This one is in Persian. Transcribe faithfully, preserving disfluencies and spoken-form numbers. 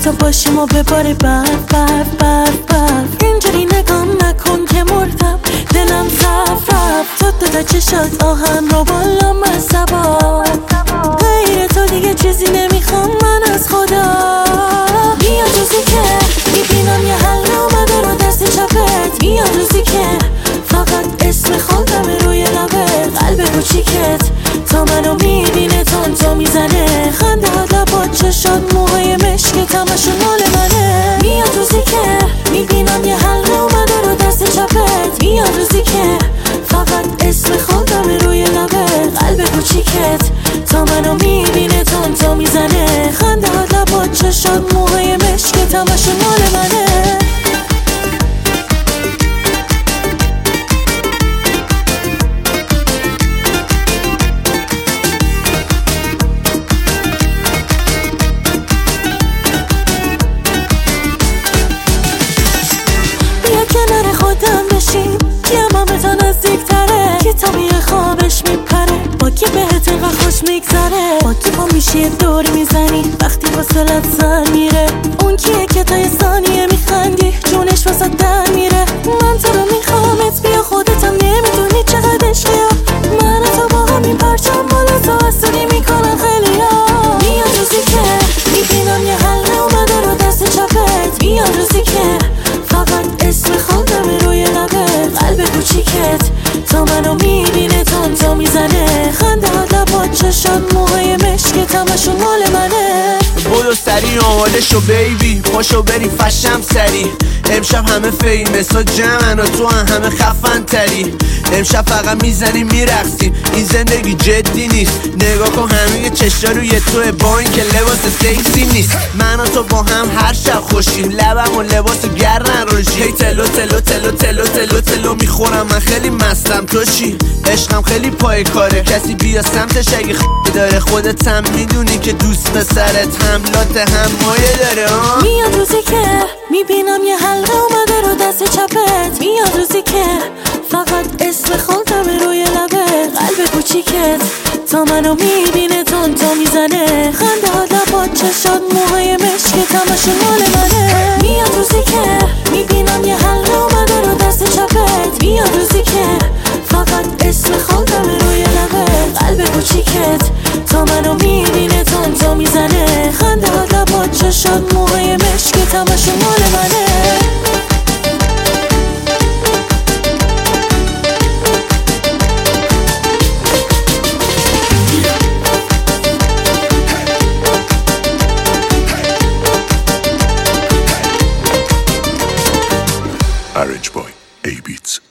تو باشیم و بباره برف برف برف برف. اینجوری نگام نکن که مردم دلم رفت رفت. تو دو تا چشات آهن رو بالا مصبا، غیر تو دیگه چیزی نمیخوام من از خدا. میاد روزی که میبینم یه حل اومده رو دست چپت. میاد روزی که فقط اسم خودم روی لبت. قلب کوچیکت تا منو میبینه تون تو میزنه. خنده ها لبات چشات موهای مشکت همشون مال منه. میاد روزی که میبینم یه حل اومده رو دست چپت. میاد روزی که فقط اسم خودم روی لبت. قلب کوچیکت تا منو میبینه تون تو میزنه. خنده ها لبات چشات موهای مشکت همشون مال منه. کنار خودم بشیم یه مامتا نزدیک تره. که تا میه خوابش میپره با کی بهت اینقدر خوش میگذره. با کی پا میشی یه دور میزنی وقتی واسلت سر میره. اون کیه که تا یه ثانیه میخندی جونش واسه در میره. من تو رو میخوامت بیا خودتم نمیدونی چقدر عشقیا. من و تو با همین پرچم بالا تو حسونی میکنن خیلی ها. میاد روزی که میبینم یه حل اومده رو دست چپت. میاد روزی که فقط اسم خودم روی لبت. قلب کوچیکت تا منو میبینه تون تو میزنه. خنده ها لبات چشات موهای مشکت همشون مال منه. بودو سری آماده شو بیبی پاشو بریم فشم سری. امشب همه فیمس و جمعن و تو هم همه خفن تری. امشب فقط میزنیم میرقصیم این زندگی جدی نیست. نگاه کن همه چشا روی توه با این که لباس سکسی نیست. من و تو با هم هر شب خوشیم لبم و لباس گرن روشی. هی تلو تلو تلو تلو تلو تلو میخورم من خیلی مستم. تو چی؟ عشقم خیلی پای کاره. کسی بیا سمتش اگه خ داره. خودت هم میدونی که دوست پسرت حملات هم مایه داره ها. میاد روزی که میبینم یه حلقه اومده رو دست چپت. میاد روزی که فقط اسم خودم روی لبت. قلب کوچیکت تا منو میبینه تون تو میزنه. خنده ها لبات چشات موهای مشکت همشون مال منه. میاد روزی که میبینم یه حلقه اومده رو دست چپت. میاد روزی که فقط اسم خودم روی لبت. قلب کوچیکت تا منو میبینه تون تو میزنه. خنده ها لبات چشات موهای مشکت همشون مال منه. Arrange Boy, A-Beats.